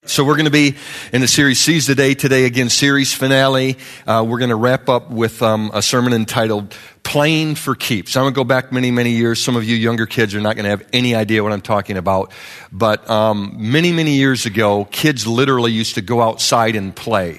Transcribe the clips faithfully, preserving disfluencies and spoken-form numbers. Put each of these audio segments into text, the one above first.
So we're going to be in the series Seize the Day today, again, series finale. Uh, we're going to wrap up with um, a sermon entitled Playing for Keeps. I'm going to go back many, many years. Some of you younger kids are not going to have any idea what I'm talking about. But um, many, many years ago, kids literally used to go outside and play.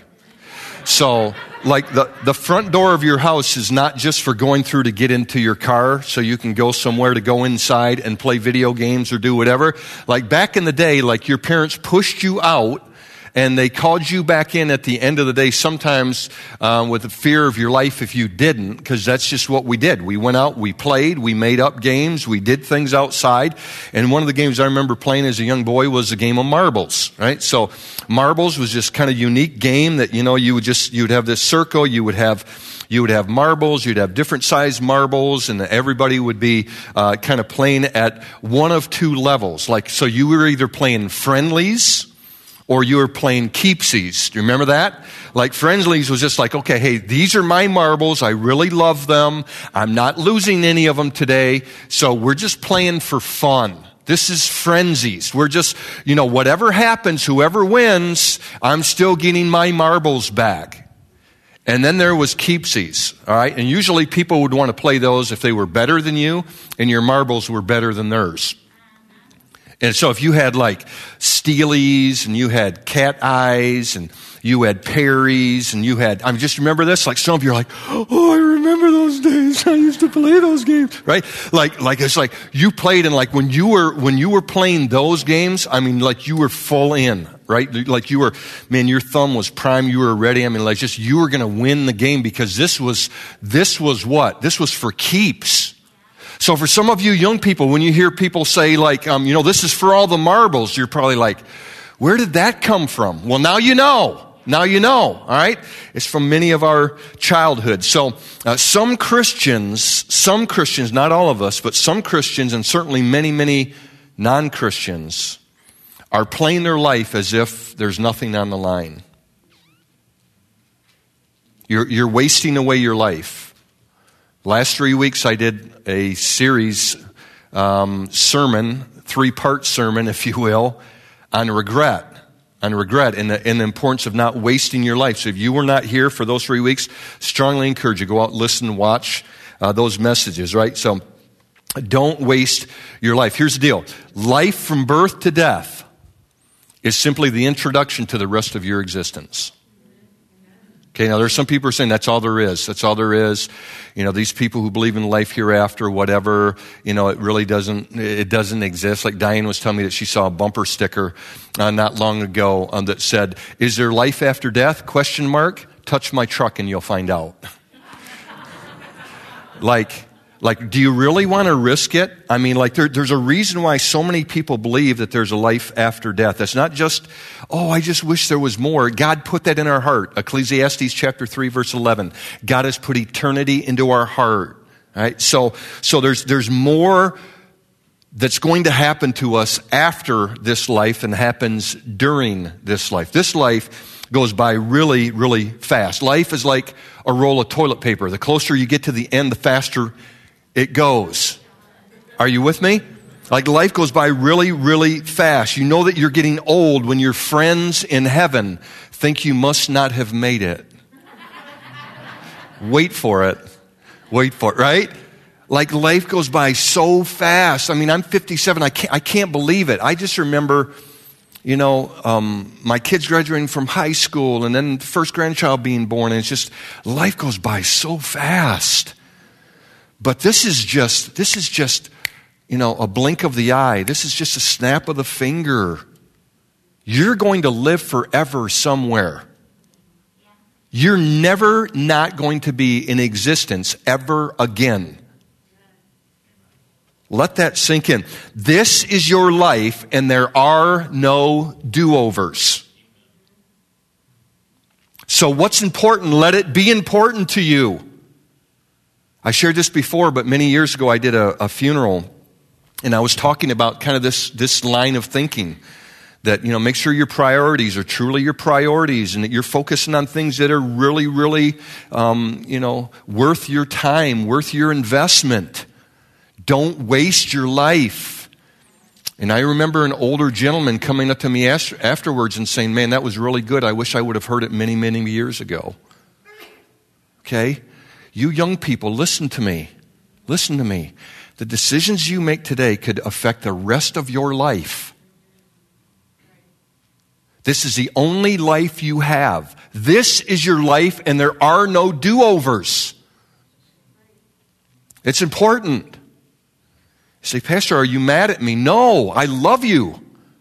So, like, the, the front door of your house is not just for going through to get into your car so you can go somewhere to go inside and play video games or do whatever. Like, back in the day, like, your parents pushed you out and they called you back in at the end of the day, sometimes um, with the fear of your life if you didn't, because that's just what we did. We went out, we played, we made up games, we did things outside. And one of the games I remember playing as a young boy was a game of marbles, right? So marbles was just kind of unique game that, you know, you would just, you would have this circle, you would have You would have marbles, you'd have different sized marbles, and everybody would be uh, kind of playing at one of two levels. Like, so you were either playing friendlies or you were playing keepsies. Do you remember that? Like, friendlies was just like, okay, hey, these are my marbles. I really love them. I'm not losing any of them today. So we're just playing for fun. This is frenzies. We're just, you know, whatever happens, whoever wins, I'm still getting my marbles back. And then there was keepsies, all right? And usually people would want to play those if they were better than you and your marbles were better than theirs. And so if you had like steelies and you had cat eyes and you had Perry's and you had, I mean, just remember this? Like, some of you are like, oh, I remember those days. I used to play those games, right? Like, like it's like you played, and like when you were, when you were playing those games, I mean, like you were full in, right? Like you were, man, your thumb was prime. You were ready. I mean, like just, you were going to win the game because this was, this was what? This was for keeps. So for some of you young people, when you hear people say like, um, you know, this is for all the marbles, you're probably like, where did that come from? Well, now you know. Now you know, all right? It's from many of our childhood. So uh, some Christians, some Christians, not all of us, but some Christians, and certainly many, many non-Christians, are playing their life as if there's nothing on the line. You're, you're wasting away your life. Last three weeks I did a series um, sermon, three-part sermon, if you will, on regret. On regret and the, and the importance of not wasting your life. So if you were not here for those three weeks, strongly encourage you, go out, listen, watch uh, those messages, right? So don't waste your life. Here's the deal. Life from birth to death is simply the introduction to the rest of your existence. Okay, now there's some people who are saying that's all there is. That's all there is. You know, these people who believe in life hereafter, whatever, you know, it really doesn't, it doesn't exist. Like Diane was telling me that she saw a bumper sticker uh, not long ago um, that said, is there life after death? Question mark. Touch my truck and you'll find out. like, like, do you really want to risk it? I mean, like, there, there's a reason why so many people believe that there's a life after death. It's not just, oh, I just wish there was more. God put that in our heart. Ecclesiastes chapter three, verse eleven. God has put eternity into our heart. Right? So, so there's, there's more that's going to happen to us after this life than happens during this life. This life goes by really, really fast. Life is like a roll of toilet paper. The closer you get to the end, the faster it goes. Are you with me? Like, life goes by really, really fast. You know that you're getting old when your friends in heaven think you must not have made it. Wait for it. Wait for it, right? Like, life goes by so fast. I mean, I'm fifty-seven. I can't, I can't believe it. I just remember, you know, um, my kids graduating from high school and then the first grandchild being born. And it's just, life goes by so fast. But this is just, this is just, you know, a blink of the eye. This is just a snap of the finger. You're going to live forever somewhere. You're never not going to be in existence ever again. Let that sink in. This is your life, and there are no do-overs. So what's important? Let it be important to you. I shared this before, but many years ago I did a, a funeral, and I was talking about kind of this, this line of thinking that, you know, make sure your priorities are truly your priorities and that you're focusing on things that are really, really, um, you know, worth your time, worth your investment. Don't waste your life. And I remember an older gentleman coming up to me afterwards and saying, man, that was really good. I wish I would have heard it many, many years ago. Okay? You young people, listen to me. Listen to me. The decisions you make today could affect the rest of your life. This is the only life you have. This is your life, and there are no do-overs. It's important. You say, Pastor, are you mad at me? No, I love you.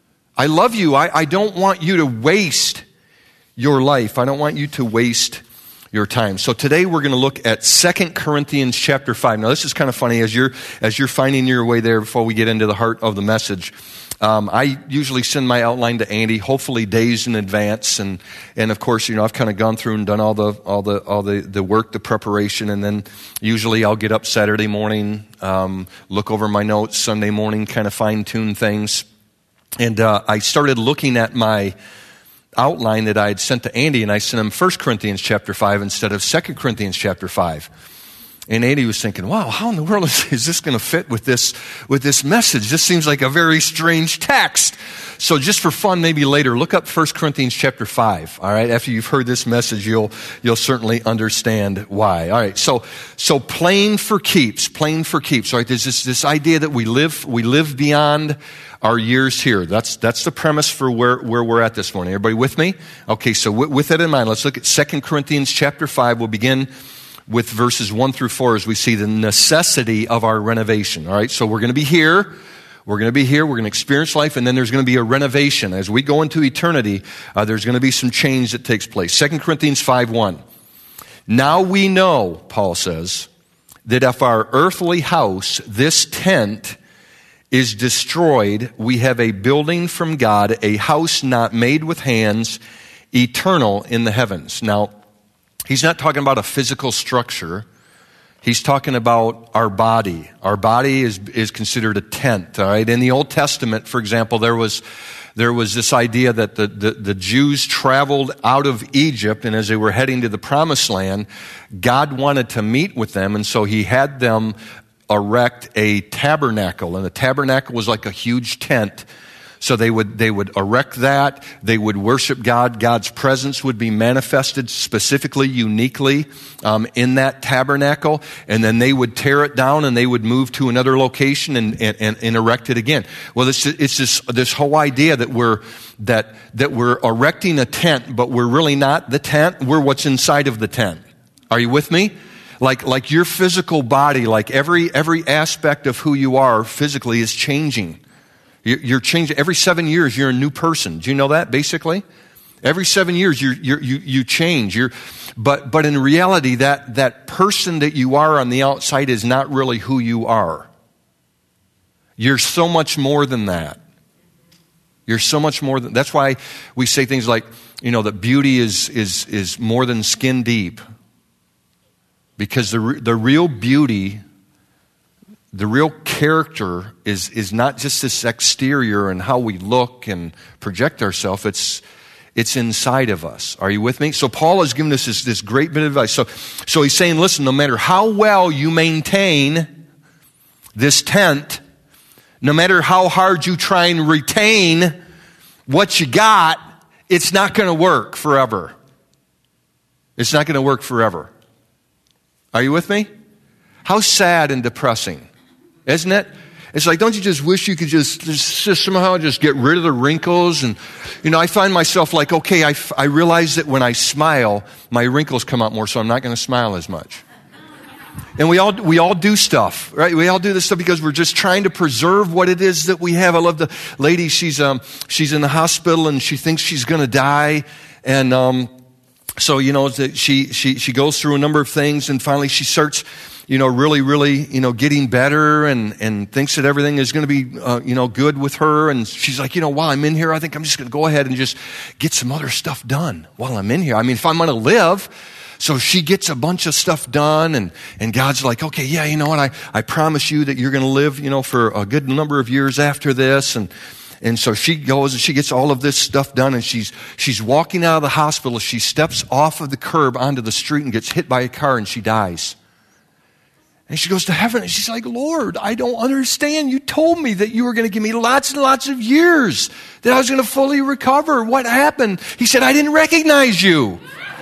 I love you. I, I don't want you to waste your life. I don't want you to waste your time. So today we're going to look at Second Corinthians chapter five. Now this is kind of funny as you're as you're finding your way there before we get into the heart of the message. Um, I usually send my outline to Andy, hopefully days in advance, and and of course, you know, I've kind of gone through and done all the all the all the, the work, the preparation, and then usually I'll get up Saturday morning, um, look over my notes, Sunday morning, kind of fine tune things, and uh, I started looking at my outline that I had sent to Andy, and I sent him First Corinthians chapter five instead of Second Corinthians chapter five. And Andy was thinking, wow, how in the world is, is this going to fit with this with this message? This seems like a very strange text. So just for fun, maybe later, look up First Corinthians chapter five. All right, after you've heard this message, you'll you'll certainly understand why. All right, so so playing for keeps, playing for keeps. All right, there's this this idea that we live we live beyond our years here. That's that's the premise for where, where we're at this morning. Everybody with me? Okay, so w- with that in mind, let's look at Second Corinthians chapter five. We'll begin with verses one through four as we see the necessity of our renovation. All right, so we're going to be here. We're going to be here. We're going to experience life, and then there's going to be a renovation. As we go into eternity, uh, there's going to be some change that takes place. Second Corinthians five one. Now we know, Paul says, that if our earthly house, this tent, is destroyed, we have a building from God, a house not made with hands, eternal in the heavens. Now, he's not talking about a physical structure. He's talking about our body. Our body is is considered a tent, all right? In the Old Testament, for example, there was there was this idea that the, the, the Jews traveled out of Egypt, and as they were heading to the Promised Land, God wanted to meet with them, and so he had them erect a tabernacle. And the tabernacle was like a huge tent. So they would they would erect that. They would worship God. God's presence would be manifested specifically, uniquely um, in that tabernacle. And then they would tear it down and they would move to another location and, and, and, and erect it again. Well, it's, it's this this whole idea that we're that that we're erecting a tent, but we're really not the tent. We're what's inside of the tent. Are you with me? Like like your physical body, like every every aspect of who you are physically is changing. You're changing. Every seven years, you're a new person. Do you know that, basically? Every seven years, you're, you're, you you change. You're, but but in reality, that, that person that you are on the outside is not really who you are. You're so much more than that. You're so much more than... That's why we say things like, you know, that beauty is is is more than skin deep. Because the the real beauty... The real character is, is not just this exterior and how we look and project ourselves. It's, it's inside of us. Are you with me? So Paul has given us this, this great bit of advice. So, so he's saying, listen, no matter how well you maintain this tent, no matter how hard you try and retain what you got, it's not going to work forever. It's not going to work forever. Are you with me? How sad and depressing. Isn't it? It's like, don't you just wish you could just, just, just somehow just get rid of the wrinkles? And, you know, I find myself like, okay, I, I realize that when I smile, my wrinkles come out more, so I'm not going to smile as much. And we all we all do stuff, right? We all do this stuff because we're just trying to preserve what it is that we have. I love the lady, she's um she's in the hospital and she thinks she's going to die. And um so, you know, she, she, she goes through a number of things and finally she starts, you know, really, really, you know, getting better and, and thinks that everything is going to be, uh, you know, good with her. And she's like, you know, while I'm in here, I think I'm just going to go ahead and just get some other stuff done while I'm in here. I mean, if I'm going to live. So she gets a bunch of stuff done and, and God's like, okay, yeah, you know what? I, I promise you that you're going to live, you know, for a good number of years after this. And, and so she goes and she gets all of this stuff done and she's, she's walking out of the hospital. She steps off of the curb onto the street and gets hit by a car and she dies. And she goes to heaven and she's like, Lord, I don't understand. You told me that you were going to give me lots and lots of years, that I was going to fully recover. What happened? He said, I didn't recognize you.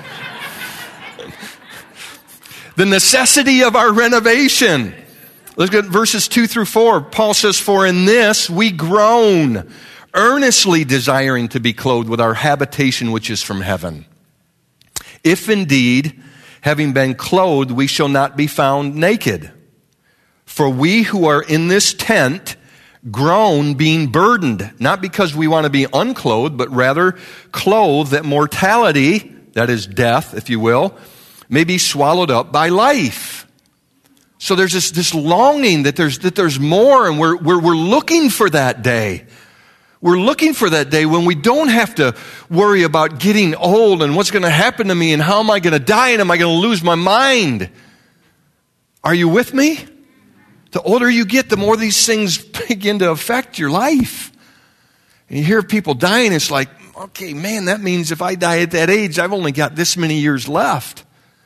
The necessity of our renovation. Look at verses two through four. Paul says, for in this we groan, earnestly desiring to be clothed with our habitation which is from heaven. If indeed, having been clothed, we shall not be found naked. For we who are in this tent groan, being burdened, not because we want to be unclothed, but rather clothed, that mortality, that is death, if you will, may be swallowed up by life. So there's this, this longing that there's, that there's more, and we're, we're, we're looking for that day. We're looking for that day when we don't have to worry about getting old and what's going to happen to me and how am I going to die and am I going to lose my mind. Are you with me? The older you get, the more these things begin to affect your life. And you hear people dying, it's like, okay, man, that means if I die at that age, I've only got this many years left.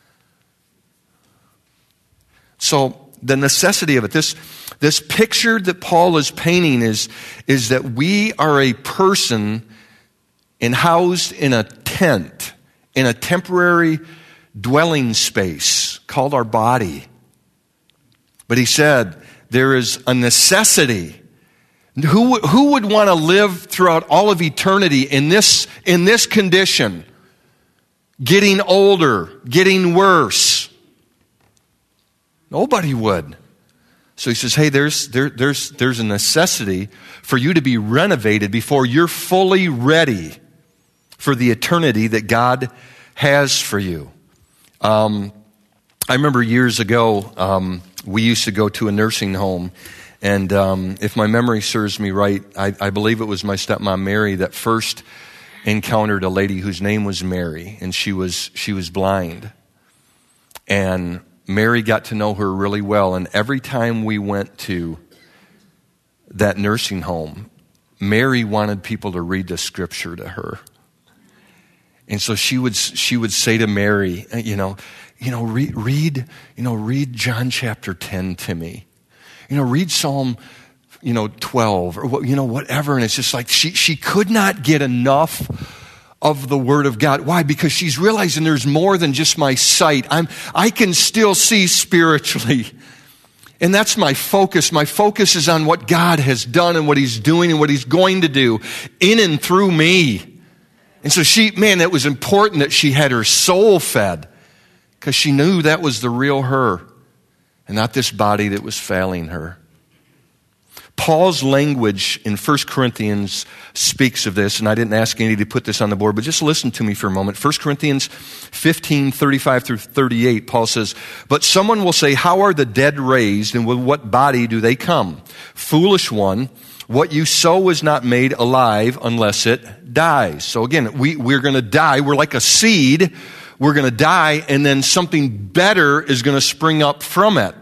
So the necessity of it, this, this picture that Paul is painting is, is that we are a person and housed in a tent, in a temporary dwelling space called our body. But he said, there is a necessity. Who, who would want to live throughout all of eternity in this, in this condition? Getting older, getting worse. Nobody would. So he says, hey, there's, there, there's, there's a necessity for you to be renovated before you're fully ready for the eternity that God has for you. Um, I remember years ago, um, we used to go to a nursing home, and um, if my memory serves me right, I, I believe it was my stepmom Mary that first encountered a lady whose name was Mary, and she was she was blind. And Mary got to know her really well, and every time we went to that nursing home, Mary wanted people to read the scripture to her. And so she would she would say to Mary, you know, you know, read, read, you know, read John chapter ten to me. You know, read Psalm, you know, twelve or what, you know, whatever. And it's just like she she could not get enough of the Word of God. Why? Because she's realizing there's more than just my sight. I'm I can still see spiritually. And that's my focus. My focus is on what God has done and what He's doing and what He's going to do in and through me. And so she, man, it was important that she had her soul fed because she knew that was the real her and not this body that was failing her. Paul's language in First Corinthians speaks of this, and I didn't ask Andy to put this on the board, but just listen to me for a moment. First Corinthians fifteen, thirty-five through thirty-eight, Paul says, but someone will say, how are the dead raised, and with what body do they come? Foolish one, what you sow is not made alive unless it dies. So again, we, we're going to die. We're like a seed. We're going to die, and then something better is going to spring up from it.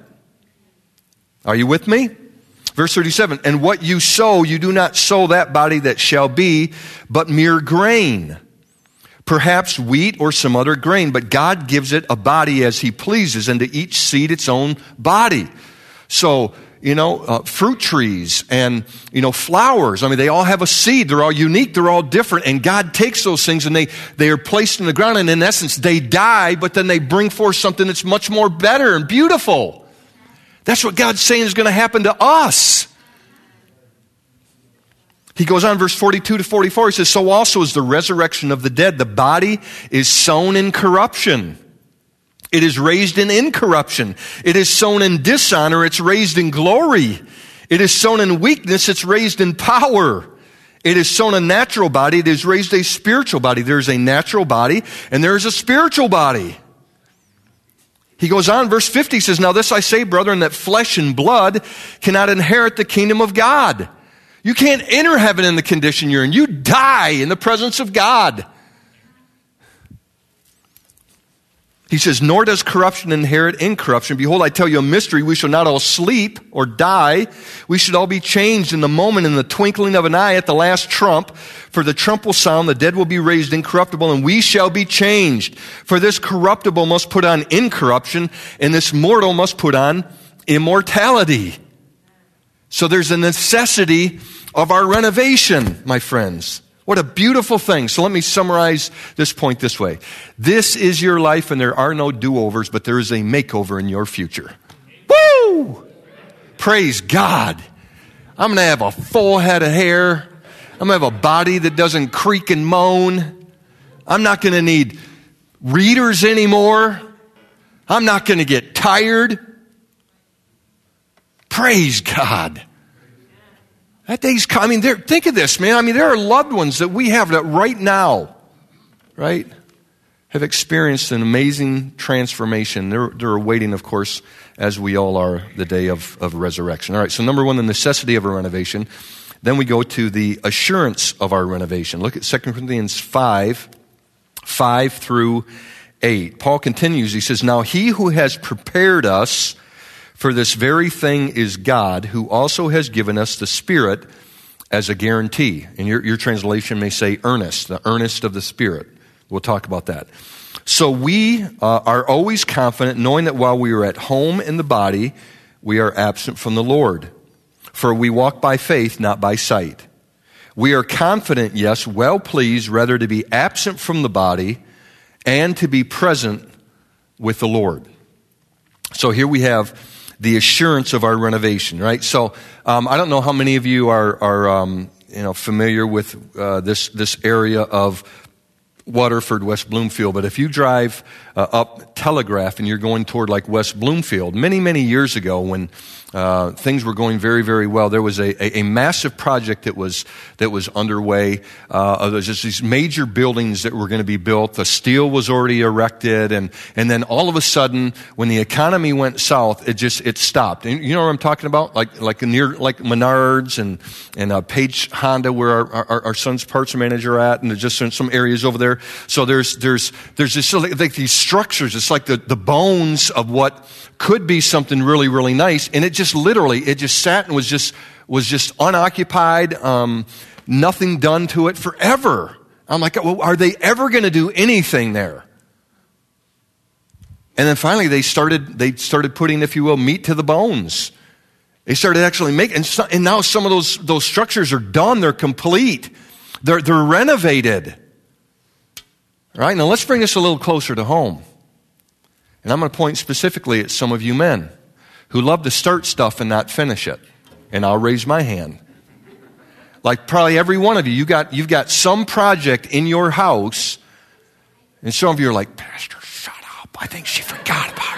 Are you with me? Verse thirty-seven, and what you sow, you do not sow that body that shall be, but mere grain. Perhaps wheat or some other grain, but God gives it a body as He pleases, and to each seed its own body. So, you know, uh, fruit trees and, you know, flowers, I mean, they all have a seed. They're all unique. They're all different. And God takes those things and they, they are placed in the ground, and in essence, they die, but then they bring forth something that's much more better and beautiful. That's what God's saying is going to happen to us. He goes on, verse forty-two to forty-four, he says, so also is the resurrection of the dead. The body is sown in corruption. It is raised in incorruption. It is sown in dishonor. It's raised in glory. It is sown in weakness. It's raised in power. It is sown a natural body. It is raised a spiritual body. There is a natural body and there is a spiritual body. He goes on, verse fifty says, now this I say, brethren, that flesh and blood cannot inherit the kingdom of God. You can't enter heaven in the condition you're in. You die in the presence of God. He says, nor does corruption inherit incorruption. Behold, I tell you a mystery. We shall not all sleep or die. We should all be changed in the moment, in the twinkling of an eye, at the last trump. For the trump will sound, the dead will be raised incorruptible, and we shall be changed. For this corruptible must put on incorruption, and this mortal must put on immortality. So there's a necessity of our renovation, my friends. What a beautiful thing. So let me summarize this point this way. This is your life, and there are no do-overs, but there is a makeover in your future. Woo! Praise God. I'm going to have a full head of hair. I'm going to have a body that doesn't creak and moan. I'm not going to need readers anymore. I'm not going to get tired. Praise God. That day's coming. There, think of this, man. I mean, there are loved ones that we have that right now, right, have experienced an amazing transformation. They're, they're awaiting, of course, as we all are, the day of, of resurrection. All right, so number one, the necessity of a renovation. Then we go to the assurance of our renovation. Look at Second Corinthians five, five through eight. Paul continues. He says, now he who has prepared us for this very thing is God, who also has given us the Spirit as a guarantee. And your, your translation may say earnest, the earnest of the Spirit. We'll talk about that. So we uh, are always confident, knowing that while we are at home in the body, we are absent from the Lord. For we walk by faith, not by sight. We are confident, yes, well pleased, rather to be absent from the body and to be present with the Lord. So here we have the assurance of our renovation, right? So um, I don't know how many of you are, are um, you know, familiar with uh, this this area of Waterford, West Bloomfield, but if you drive uh, up Telegraph and you're going toward like West Bloomfield, many, many years ago when uh, things were going very, very well, there was a, a, a massive project that was that was underway. Uh, there was just these major buildings that were going to be built. The steel was already erected, and and then all of a sudden, when the economy went south, it just it stopped. And you know what I'm talking about? Like like near like Menards and and uh, Page Honda, where our, our our son's parts manager at, and there's just some areas over there. So there's there's there's just like, like these structures. It's like the, the bones of what could be something really, really nice, and it just literally it just sat and was just was just unoccupied, um, nothing done to it forever. I'm like, well, are they ever going to do anything there? And then finally they started they started putting, if you will, meat to the bones. They started actually making, and, so, and now some of those those structures are done. They're complete. They're they're renovated. All right, now let's bring this a little closer to home. And I'm going to point specifically at some of you men who love to start stuff and not finish it. And I'll raise my hand. Like probably every one of you, you got, you've got some project in your house, and some of you are like, Pastor, shut up. I think she forgot about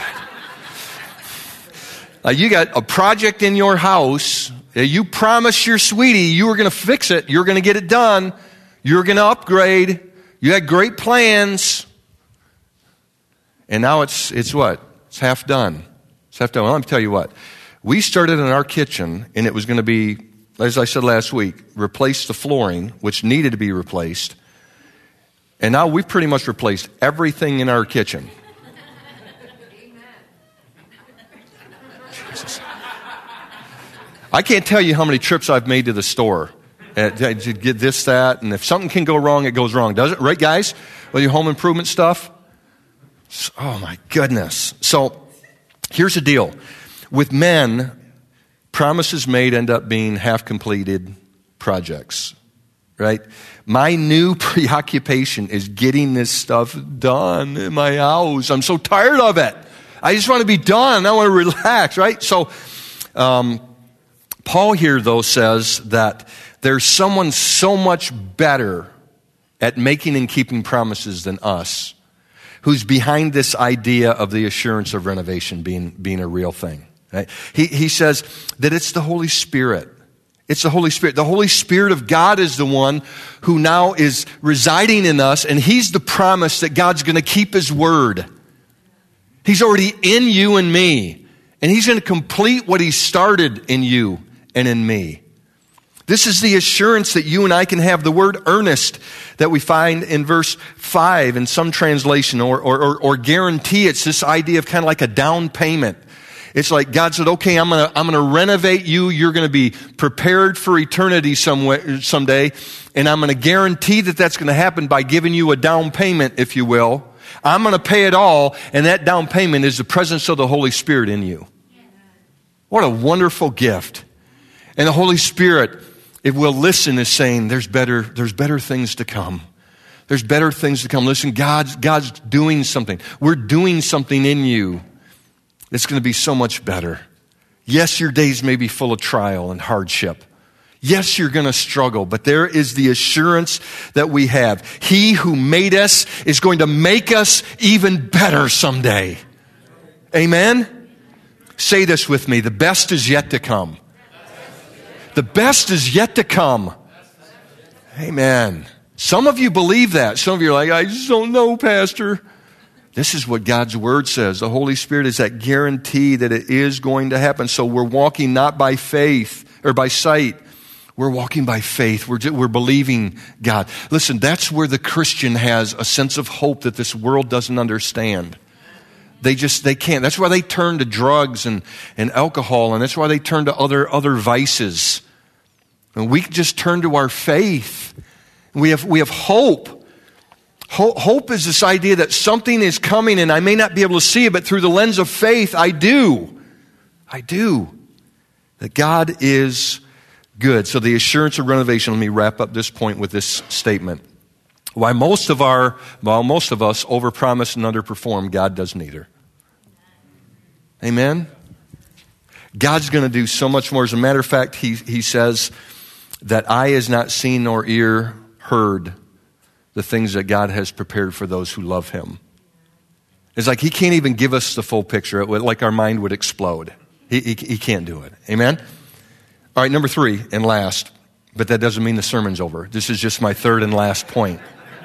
it. uh, you got a project in your house. You promised your sweetie you were going to fix it. You're going to get it done. You're going to upgrade. You had great plans, and now it's it's what? It's half done. It's half done. Well, let me tell you what. We started in our kitchen, and it was going to be, as I said last week, replace the flooring, which needed to be replaced. And now we've pretty much replaced everything in our kitchen. Jesus. I can't tell you how many trips I've made to the store. Uh, to get this, that, and if something can go wrong, it goes wrong. Does it? Right, guys? With your home improvement stuff? Oh, my goodness. So, here's the deal. With men, promises made end up being half-completed projects, right? My new preoccupation is getting this stuff done in my house. I'm so tired of it. I just want to be done. I want to relax, right? So, um, Paul here, though, says that there's someone so much better at making and keeping promises than us who's behind this idea of the assurance of renovation being, being a real thing. Right? He, he says that it's the Holy Spirit. It's the Holy Spirit. The Holy Spirit of God is the one who now is residing in us, and He's the promise that God's going to keep His word. He's already in you and me, and He's going to complete what He started in you and in me. This is the assurance that you and I can have. The word earnest that we find in verse five in some translation, or, or, or, or guarantee, it's this idea of kind of like a down payment. It's like God said, okay, I'm going to I'm gonna renovate you. You're going to be prepared for eternity some someday. And I'm going to guarantee that that's going to happen by giving you a down payment, if you will. I'm going to pay it all. And that down payment is the presence of the Holy Spirit in you. What a wonderful gift. And the Holy Spirit, if we'll listen, is saying there's better, there's better things to come. There's better things to come. Listen, God's, God's doing something. We're doing something in you. It's going to be so much better. Yes, your days may be full of trial and hardship. Yes, you're going to struggle, but there is the assurance that we have. He who made us is going to make us even better someday. Amen? Say this with me. The best is yet to come. The best is yet to come. Amen. Some of you believe that. Some of you are like, I just don't know, Pastor. This is what God's Word says. The Holy Spirit is that guarantee that it is going to happen. So we're walking not by faith or by sight. We're walking by faith. We're, we're believing God. Listen, that's where the Christian has a sense of hope that this world doesn't understand. They just, they can't. That's why they turn to drugs and, and alcohol, and that's why they turn to other, other vices. And we just turn to our faith. We have, we have hope. Hope is this idea that something is coming and I may not be able to see it, but through the lens of faith, I do. I do. That God is good. So the assurance of renovation, let me wrap up this point with this statement. Why most of our, well, most of us overpromise and underperform, God does neither. Amen? God's going to do so much more. As a matter of fact, he, he says that eye is not seen nor ear heard the things that God has prepared for those who love him. It's like he can't even give us the full picture. It would, like our mind would explode. He, he, he can't do it. Amen? All right, number three and last, but that doesn't mean the sermon's over. This is just my third and last point.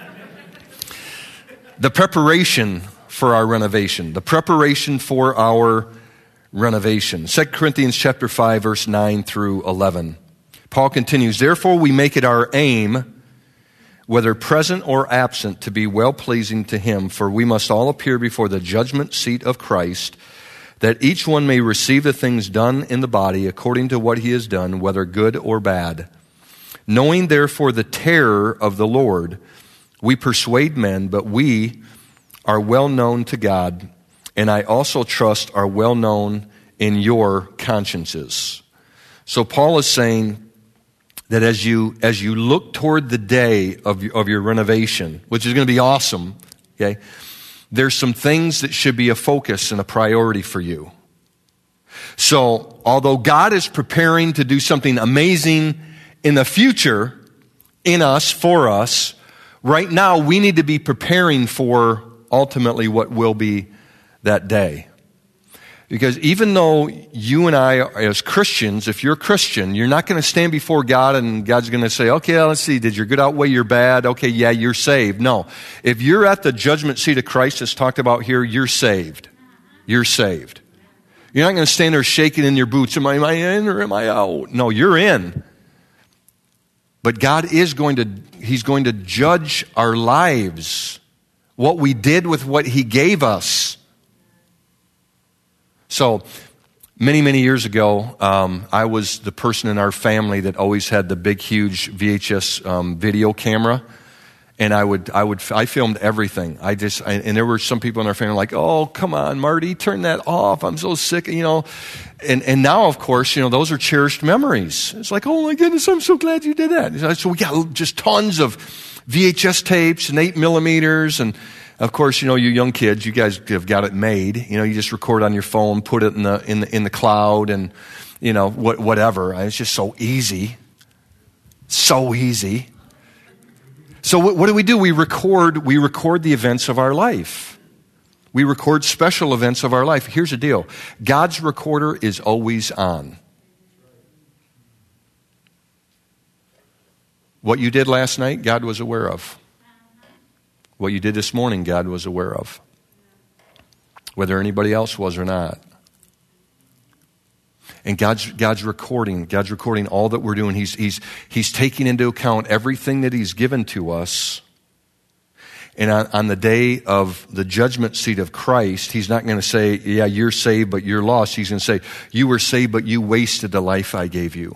The preparation for our renovation. The preparation for our renovation. Second Corinthians chapter five, verse nine through eleven. Paul continues, therefore we make it our aim, whether present or absent, to be well-pleasing to him, for we must all appear before the judgment seat of Christ, that each one may receive the things done in the body according to what he has done, whether good or bad. Knowing therefore the terror of the Lord, we persuade men, but we are well known to God, and I also trust are well known in your consciences. So Paul is saying that as you as you look toward the day of your, of your renovation, which is going to be awesome, okay, there's some things that should be a focus and a priority for you. So although God is preparing to do something amazing in the future, in us, for us, right now we need to be preparing for ultimately what will be that day. Because even though you and I, as Christians, if you're a Christian, you're not going to stand before God and God's going to say, okay, let's see, did your good outweigh your bad? Okay, yeah, you're saved. No. If you're at the judgment seat of Christ, as talked about here, you're saved. You're saved. You're not going to stand there shaking in your boots. Am I, am I in or am I out? No, you're in. But God is going to, He's going to judge our lives, what we did with what He gave us. So, many, many years ago, um, I was the person in our family that always had the big, huge V H S um, video camera, and I would, I would, I filmed everything. I just, I, and there were some people in our family like, "Oh, come on, Marty, turn that off. I'm so sick," you know. And and now, of course, you know, those are cherished memories. It's like, oh my goodness, I'm so glad you did that. So we got just tons of V H S tapes and eight millimeters and. Of course, you know, you young kids, you guys have got it made. You know, you just record on your phone, put it in the in the in the cloud, and you know, what, whatever. It's just so easy, so easy. So what, what do we do? We record. We record the events of our life. We record special events of our life. Here's the deal: God's recorder is always on. What you did last night, God was aware of. What you did this morning, God was aware of. Whether anybody else was or not. And God's, God's recording, God's recording all that we're doing. He's, he's, he's taking into account everything that He's given to us. And on, on the day of the judgment seat of Christ, He's not going to say, yeah, you're saved, but you're lost. He's going to say, you were saved, but you wasted the life I gave you.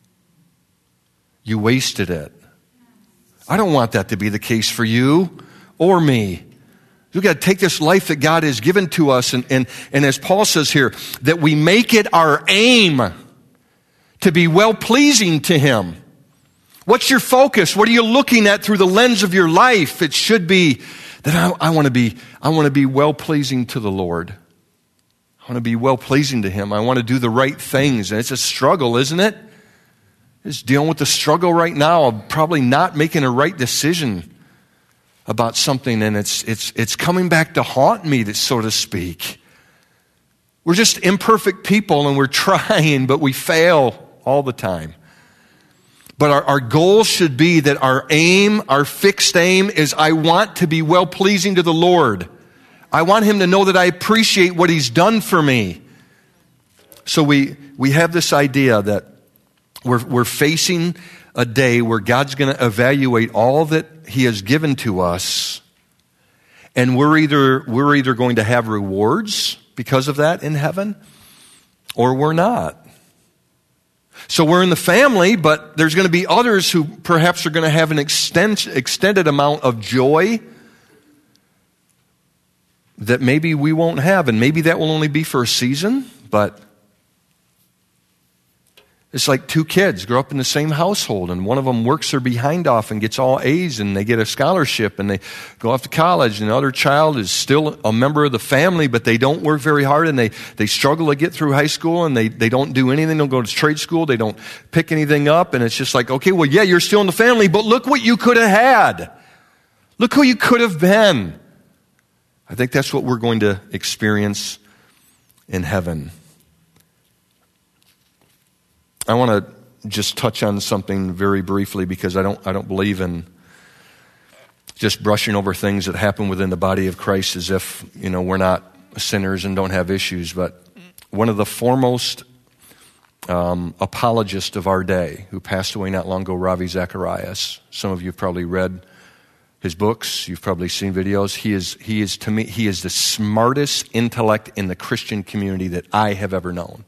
You wasted it. I don't want that to be the case for you. Or me. We've got to take this life that God has given to us, and, and, and as Paul says here, that we make it our aim to be well-pleasing to Him. What's your focus? What are you looking at through the lens of your life? It should be that I, I want to be, I want to be well-pleasing to the Lord. I want to be well-pleasing to Him. I want to do the right things. And it's a struggle, isn't it? It's dealing with the struggle right now of probably not making a right decision about something, and it's it's it's coming back to haunt me, so to speak. We're just imperfect people, and we're trying, but we fail all the time. But our, our goal should be that our aim, our fixed aim, is I want to be well-pleasing to the Lord. I want Him to know that I appreciate what He's done for me. So we we have this idea that we're we're facing a day where God's going to evaluate all that He has given to us, and we're either we're either going to have rewards because of that in heaven, or we're not. So we're in the family, but there's going to be others who perhaps are going to have an extend, extended amount of joy that maybe we won't have, and maybe that will only be for a season, but it's like two kids grow up in the same household, and one of them works their behind off and gets all A's, and they get a scholarship, and they go off to college, and the other child is still a member of the family, but they don't work very hard, and they, they struggle to get through high school, and they, they don't do anything. They don't go to trade school. They don't pick anything up, and it's just like, okay, well, yeah, you're still in the family, but look what you could have had. Look who you could have been. I think that's what we're going to experience in heaven. I want to just touch on something very briefly, because I don't I don't believe in just brushing over things that happen within the body of Christ as if, you know, we're not sinners and don't have issues. But one of the foremost um, apologists of our day, who passed away not long ago, Ravi Zacharias. Some of you have probably read his books. You've probably seen videos. He is he is to me he is the smartest intellect in the Christian community that I have ever known.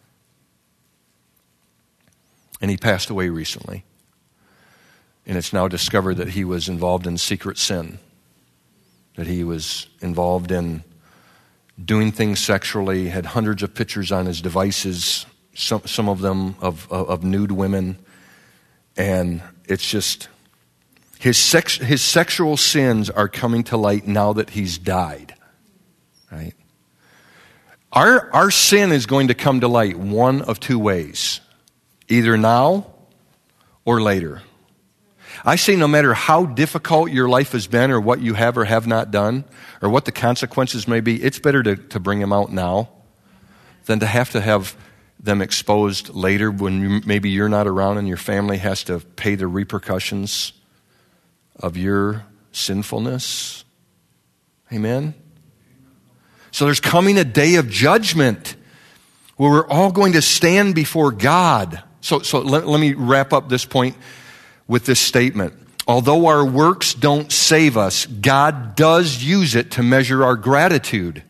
And he passed away recently. And it's now discovered that he was involved in secret sin. That he was involved in doing things sexually, had hundreds of pictures on his devices, some, some of them of, of, of nude women. And it's just, his, sex, his sexual sins are coming to light now that he's died. Right? Our, our sin is going to come to light one of two ways. Either now or later. I say no matter how difficult your life has been, or what you have or have not done, or what the consequences may be, it's better to, to bring them out now than to have to have them exposed later when you, maybe you're not around and your family has to pay the repercussions of your sinfulness. Amen? So there's coming a day of judgment where we're all going to stand before God. So, so let, let me wrap up this point with this statement. Although our works don't save us, God does use it to measure our gratitude.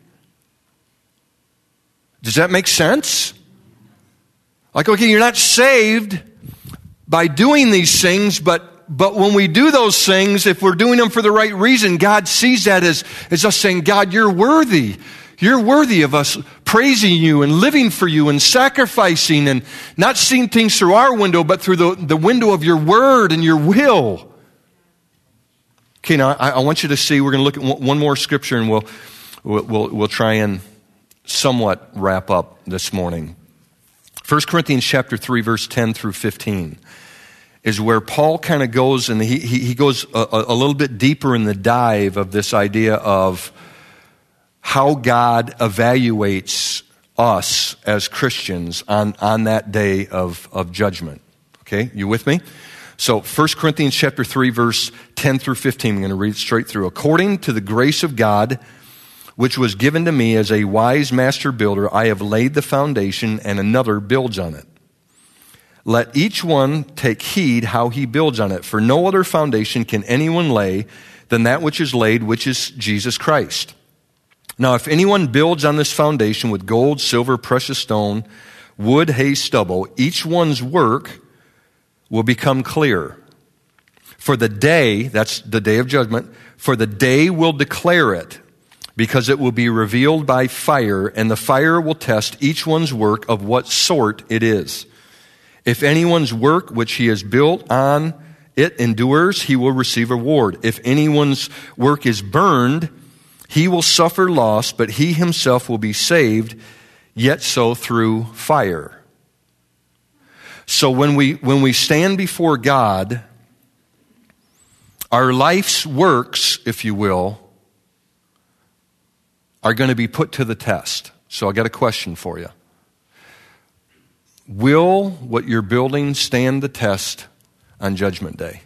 Does that make sense? Like, okay, you're not saved by doing these things, but but when we do those things, if we're doing them for the right reason, God sees that as, as us saying, God, you're worthy. You're worthy of us praising you and living for you and sacrificing and not seeing things through our window, but through the, the window of your word and your will. Okay, now I, I want you to see, we're going to look at one more scripture, and we'll, we'll, we'll, we'll try and somewhat wrap up this morning. First Corinthians chapter three, verse ten through fifteen is where Paul kind of goes, and he, he, he goes a, a little bit deeper in the dive of this idea of how God evaluates us as Christians on, on that day of, of judgment. Okay, you with me? So First Corinthians chapter three, verse ten through fifteen, I'm going to read it straight through. According to the grace of God, which was given to me as a wise master builder, I have laid the foundation, and another builds on it. Let each one take heed how he builds on it, for no other foundation can anyone lay than that which is laid, which is Jesus Christ. Now, if anyone builds on this foundation with gold, silver, precious stone, wood, hay, stubble, each one's work will become clear. For the day, that's the day of judgment, for the day will declare it, because it will be revealed by fire, and the fire will test each one's work of what sort it is. If anyone's work which he has built on it endures, he will receive a reward. If anyone's work is burned, he will suffer loss, but he himself will be saved, yet so through fire. So when we when we stand before God, our life's works, if you will, are going to be put to the test. So I got a question for you. Will what you're building stand the test on Judgment Day?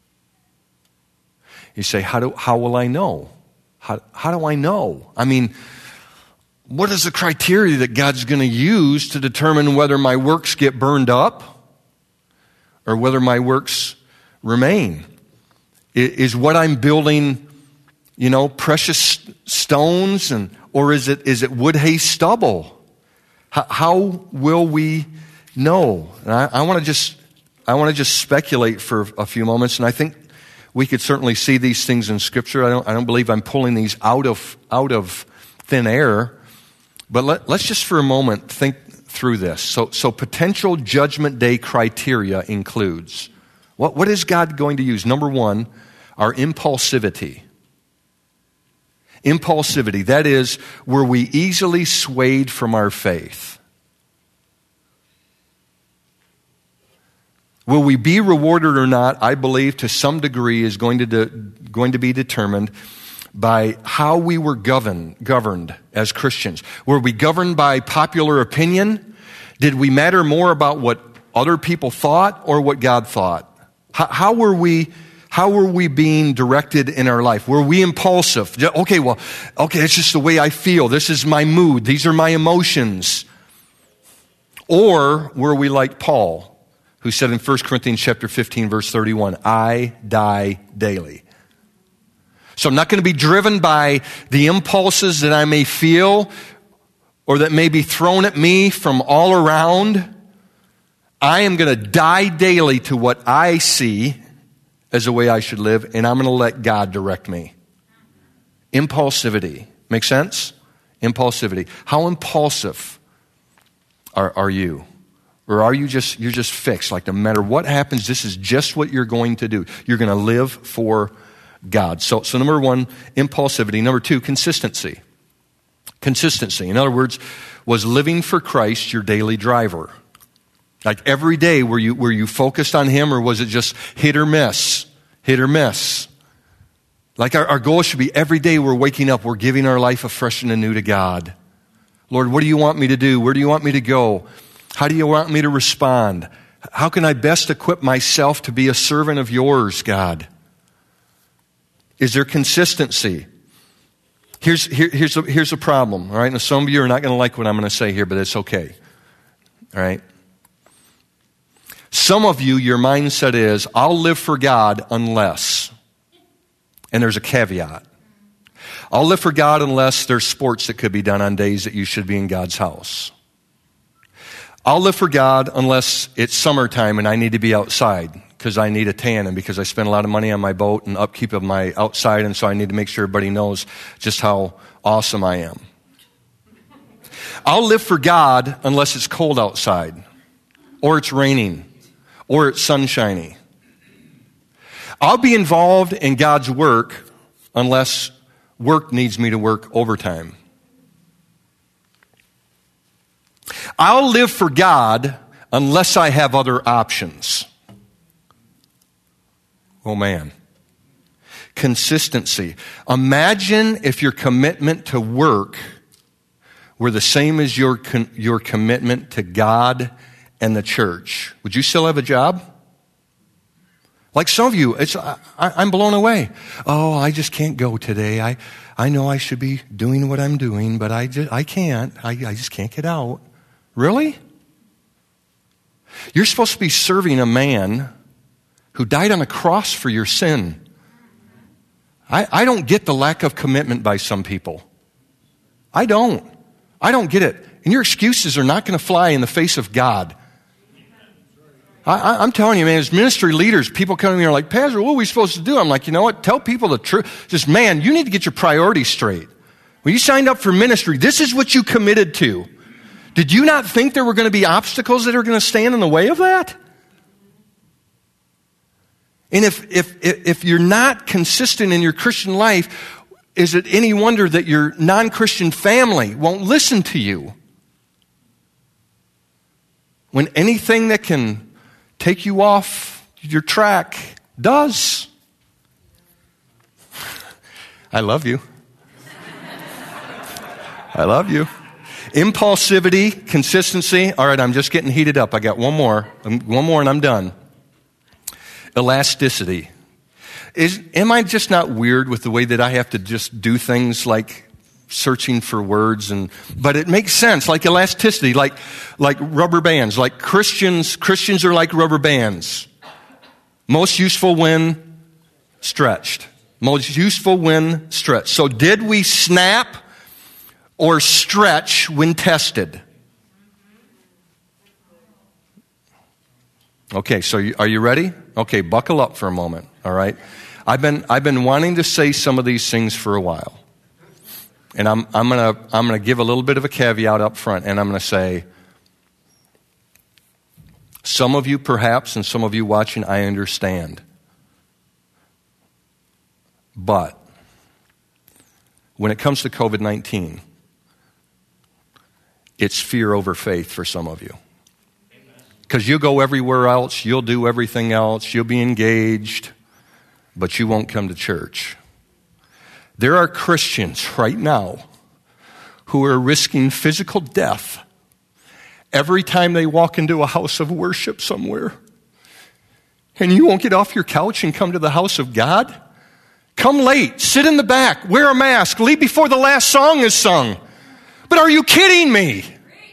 You say, how do how will I know? How, how do I know? I mean, what is the criteria that God's going to use to determine whether my works get burned up or whether my works remain? Is what I'm building, you know, precious stones, and or is it is it wood, hay, stubble? How, how will we know? And I, I want to just I want to just speculate for a few moments, and I think we could certainly see these things in Scripture. I don't I don't believe I'm pulling these out of out of thin air, but let, let's just for a moment think through this. So so potential Judgment Day criteria includes what what is God going to use? Number one, our impulsivity. Impulsivity, that is, were we easily swayed from our faith? Will we be rewarded or not, I believe, to some degree is going to, de- going to be determined by how we were governed, governed as Christians. Were we governed by popular opinion? Did we matter more about what other people thought or what God thought? How, how were we How were we being directed in our life? Were we impulsive? Okay, well, okay, it's just the way I feel. This is my mood. These are my emotions. Or were we like Paul, who said in First Corinthians chapter fifteen, verse thirty-one, I die daily. So I'm not going to be driven by the impulses that I may feel or that may be thrown at me from all around. I am going to die daily to what I see as a way I should live, and I'm going to let God direct me. Impulsivity. Make sense? Impulsivity. How impulsive are, are you? Or are you just, you're just fixed? Like no matter what happens, this is just what you're going to do. You're going to live for God. So, so number one, impulsivity. Number two, consistency. Consistency. In other words, was living for Christ your daily driver? Like every day, were you were you focused on Him, or was it just hit or miss? Hit or miss. Like our, our goal should be every day we're waking up, we're giving our life afresh and anew to God. Lord, what do you want me to do? Where do you want me to go? How do you want me to respond? How can I best equip myself to be a servant of yours, God? Is there consistency? Here's, here, here's, a, here's a problem, all right? Now, some of you are not going to like what I'm going to say here, but it's okay, all right? Some of you, your mindset is, I'll live for God unless, and there's a caveat. I'll live for God unless there's sports that could be done on days that you should be in God's house. I'll live for God unless it's summertime and I need to be outside because I need a tan and because I spend a lot of money on my boat and upkeep of my outside, and so I need to make sure everybody knows just how awesome I am. I'll live for God unless it's cold outside, or it's raining, or it's sunshiny. I'll be involved in God's work unless work needs me to work overtime. I'll live for God unless I have other options. Oh man. Consistency. Imagine if your commitment to work were the same as your con- your commitment to God and the church. Would you still have a job? Like some of you, it's I, I'm blown away. Oh, I just can't go today. I, I know I should be doing what I'm doing, but I just, I can't. I, I just can't get out. Really? You're supposed to be serving a man who died on a cross for your sin. I, I don't get the lack of commitment by some people. I don't. I don't get it. And your excuses are not going to fly in the face of God. I, I'm telling you, man, as ministry leaders, people come to me and are like, Pastor, what are we supposed to do? I'm like, you know what? Tell people the truth. Just, man, you need to get your priorities straight. When you signed up for ministry, this is what you committed to. Did you not think there were going to be obstacles that are going to stand in the way of that? And if, if, if you're not consistent in your Christian life, is it any wonder that your non-Christian family won't listen to you? When anything that can take you off your track does. I love you. I love you. Impulsivity, consistency. All right, I'm just getting heated up. I got one more. One more and I'm done. Elasticity. Is, am I just not weird with the way that I have to just do things like searching for words? And but it makes sense, like elasticity, like like rubber bands. Like Christians, Christians are like rubber bands. Most useful when stretched. Most useful when stretched. So did we snap or stretch when tested? Okay, so you, are you ready? Okay, buckle up for a moment, all right? I've been I've been wanting to say some of these things for a while. And I'm I'm going to I'm going to give a little bit of a caveat up front, and I'm going to say some of you perhaps and some of you watching, I understand. But when it comes to covid nineteen, it's fear over faith for some of you. Because you'll go everywhere else, you'll do everything else, you'll be engaged, but you won't come to church. There are Christians right now who are risking physical death every time they walk into a house of worship somewhere. And you won't get off your couch and come to the house of God? Come late, sit in the back, wear a mask, leave before the last song is sung. But are you kidding me?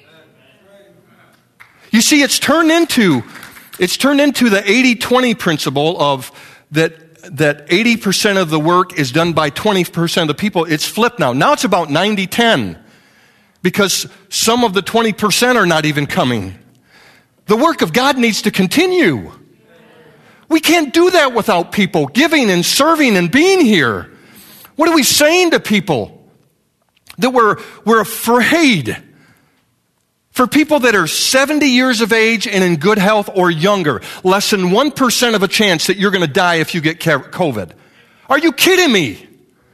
You see, it's turned into it's turned into the eighty twenty principle of that that eighty percent of the work is done by twenty percent of the people. It's flipped now. Now it's about ninety ten because some of the twenty percent are not even coming. The work of God needs to continue. We can't do that without people giving and serving and being here. What are we saying to people? That we're, we're afraid. For people that are seventy years of age and in good health or younger, less than one percent of a chance that you're going to die if you get COVID. Are you kidding me?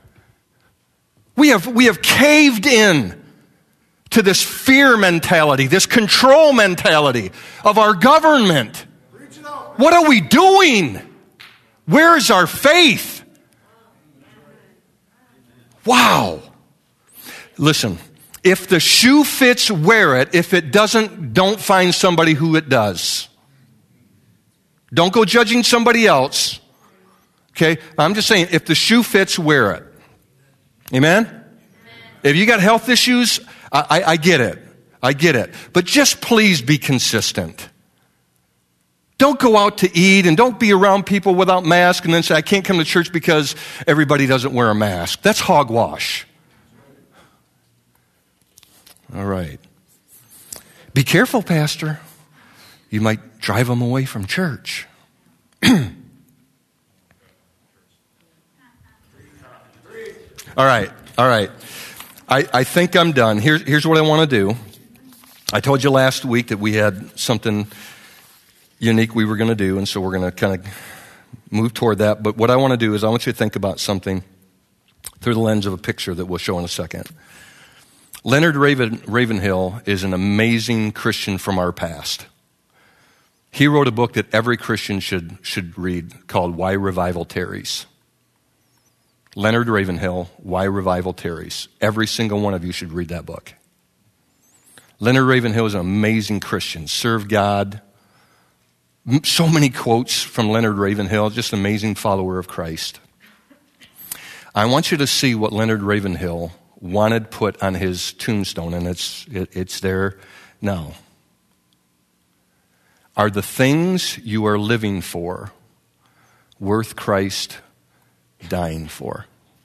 We have, we have caved in to this fear mentality, this control mentality of our government. What are we doing? Where is our faith? Wow. Listen. If the shoe fits, wear it. If it doesn't, don't find somebody who it does. Don't go judging somebody else. Okay? I'm just saying, if the shoe fits, wear it. Amen? Amen. If you got health issues, I, I, I get it. I get it. But just please be consistent. Don't go out to eat and don't be around people without masks and then say, I can't come to church because everybody doesn't wear a mask. That's hogwash. All right. Be careful, Pastor. You might drive them away from church. All right. All right. I, I think I'm done. Here's, here's what I want to do. I told you last week that we had something unique we were going to do, and so we're going to kind of move toward that. But what I want to do is I want you to think about something through the lens of a picture that we'll show in a second. Leonard Raven, Ravenhill is an amazing Christian from our past. He wrote a book that every Christian should, should read called Why Revival Tarries. Leonard Ravenhill, Why Revival Tarries. Every single one of you should read that book. Leonard Ravenhill is an amazing Christian, served God. So many quotes from Leonard Ravenhill, just an amazing follower of Christ. I want you to see what Leonard Ravenhill wanted put on his tombstone, and it's it, it's there now. Are the things you are living for worth Christ dying for?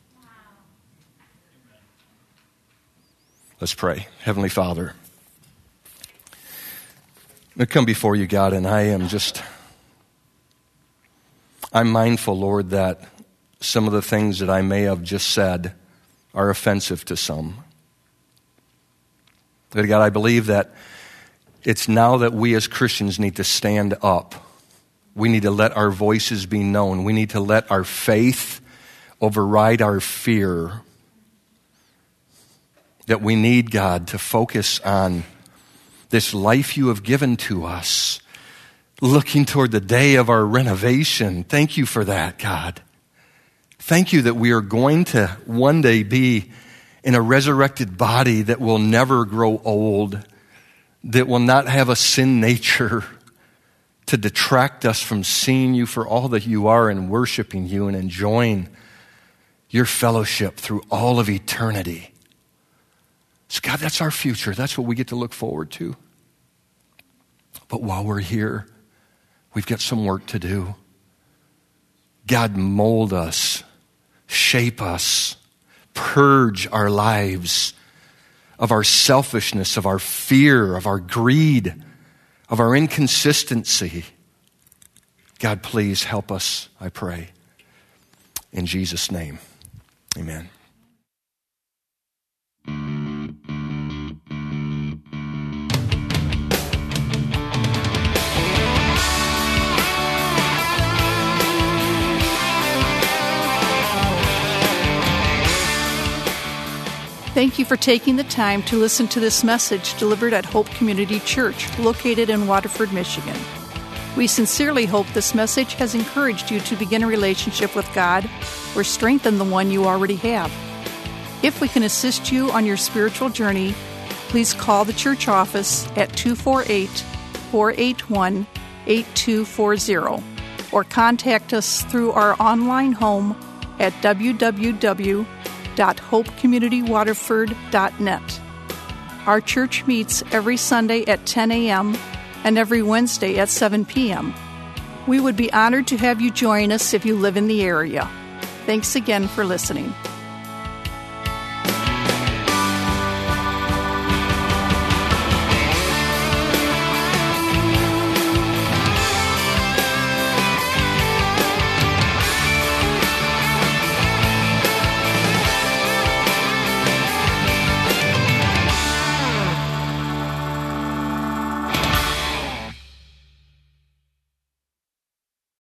Let's pray. Heavenly Father, I come before you, God, and I am just, I'm mindful, Lord, that some of the things that I may have just said are offensive to some. But God, I believe that it's now that we as Christians need to stand up. We need to let our voices be known. We need to let our faith override our fear. That we need, God, to focus on this life you have given to us, looking toward the day of our renovation. Thank you for that, God. Thank you that we are going to one day be in a resurrected body that will never grow old, that will not have a sin nature to detract us from seeing you for all that you are and worshiping you and enjoying your fellowship through all of eternity. So God, that's our future. That's what we get to look forward to. But while we're here, we've got some work to do. God, mold us, shape us, purge our lives of our selfishness, of our fear, of our greed, of our inconsistency. God, please help us, I pray. In Jesus' name, amen. Thank you for taking the time to listen to this message delivered at Hope Community Church, located in Waterford, Michigan. We sincerely hope this message has encouraged you to begin a relationship with God or strengthen the one you already have. If we can assist you on your spiritual journey, please call the church office at two four eight, four eight one, eight two four zero or contact us through our online home at w w w dot hope community waterford dot net. Our church meets every Sunday at ten a.m. and every Wednesday at seven p.m. We would be honored to have you join us if you live in the area. Thanks again for listening.